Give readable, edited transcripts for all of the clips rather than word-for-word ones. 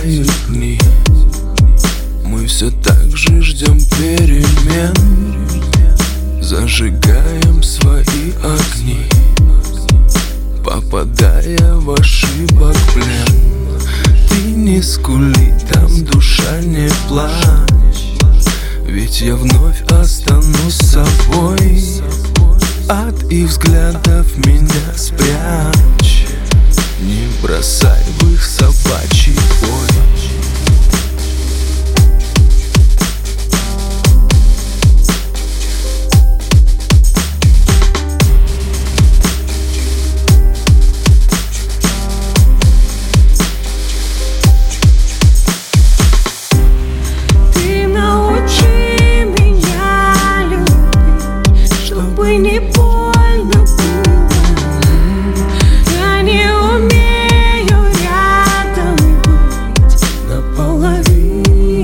мерцают дни. Мы все так же ждем перемен, зажигаем свои огни, попадая в ошибок плен. Ты не скули, там душа не плачь, ведь я вновь останусь собой. От их взглядов меня спрячь, не бросай в их собачий бой. Не больно было, я не умею рядом быть наполовину.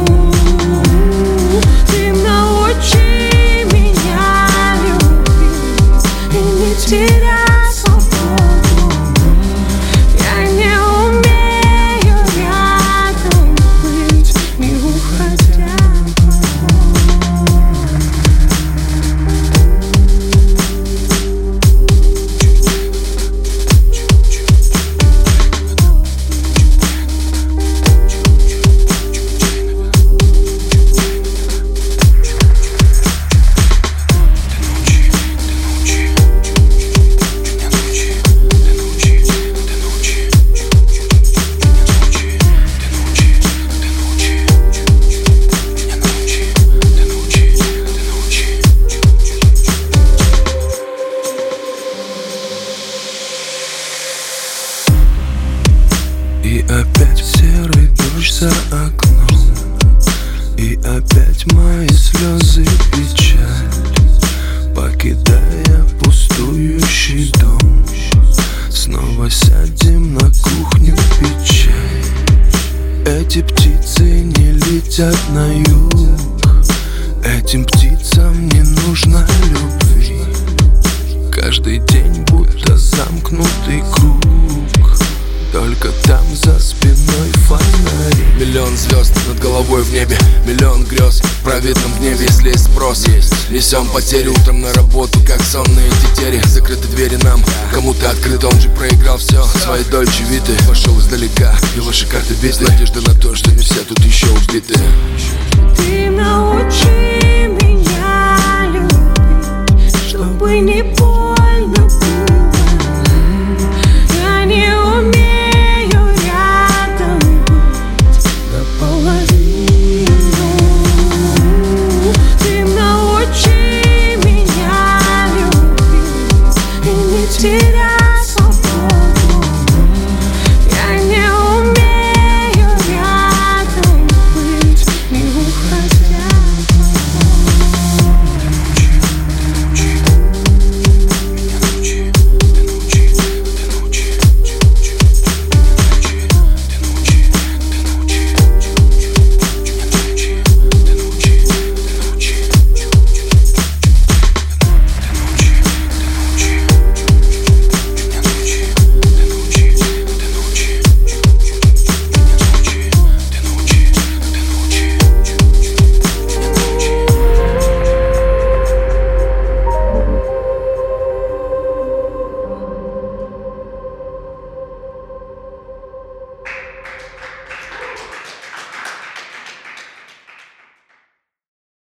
Ты научи меня любить и не терять свободу. Я не умею рядом быть, не уходя. И опять серый дождь за окном, и опять мои слезы печаль, покидая пустующий дом. Снова сядем на кухню пить чай. Эти птицы не летят на юг, этим птицам не нужна любви. Каждый день будто замкнутый круг, только там за спиной фонари. Миллион звезд над головой в небе, миллион грез в праведном гневе, если есть спрос. Несем потери утром на работу, как сонные тетери. Закрыты двери нам, кому-то открыт, он же проиграл все. Свои дольче виды, пошел издалека, и ваши карты биты. Надежда на то, что не все тут еще убиты. Ты научи меня любить, чтобы не больно было. Я не умею рядом быть наполовину. Ты научи меня любить и не терять.